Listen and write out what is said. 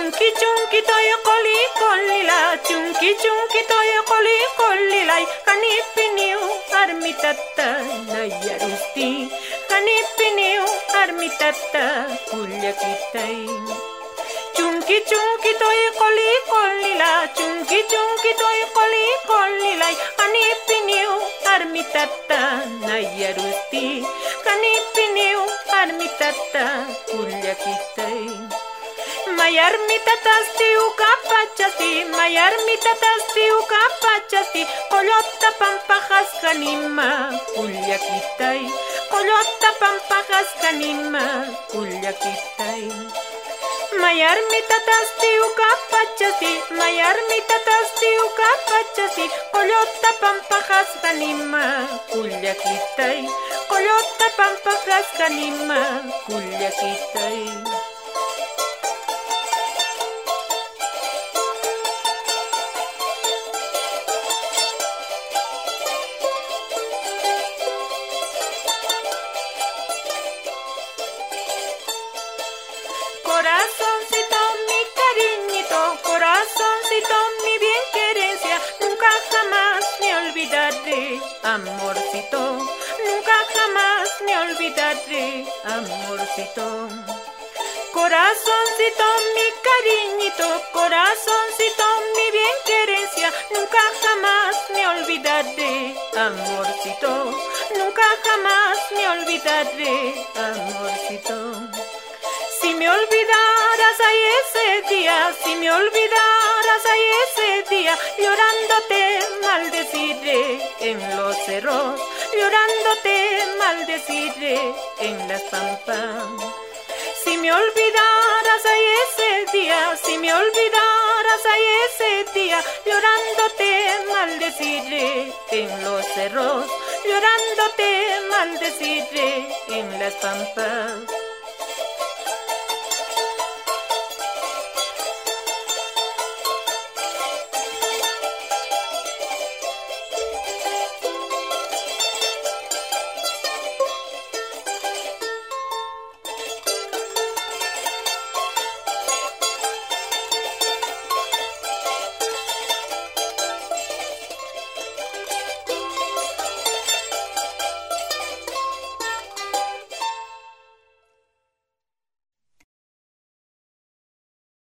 Chunky chunky toy coli colila, chunky chunky toy coli colila, kanipiniu armitata nayarusti, kanipiniu armitata kulyakitai. Chunky chunky toy coli colila, chunky chunky toy coli colila, kanipiniu armitata nayarusti, kanipiniu armitata kulyakitai. Mayarmita tasti ukapachasti, mayarmita tasti ukapachasti, kollota pampajas kanima kulyakitai, kollota pampajas kanima kulyakitai. Mayarmita tasti ukapachasti, mayarmita tasti ukapachasti, kollota pampajas kanima kulyakitai, kollota pampajas kanima kulyakitai. Corazoncito, mi cariñito, corazoncito, mi bien querencia, nunca jamás me olvidaré, amorcito, nunca jamás me olvidaré, amorcito. Corazoncito, mi cariñito, corazoncito, mi bien querencia, nunca jamás me olvidaré, amorcito, nunca jamás me olvidaré, amorcito. Si me olvidaras ahí ese día, si me olvidaras ahí ese día, llorándote maldeciré en los cerros, llorándote maldeciré en las pampas. Si me olvidaras ahí ese día, si me olvidaras ahí ese día, llorándote maldeciré en los cerros, llorándote maldeciré en las pampas.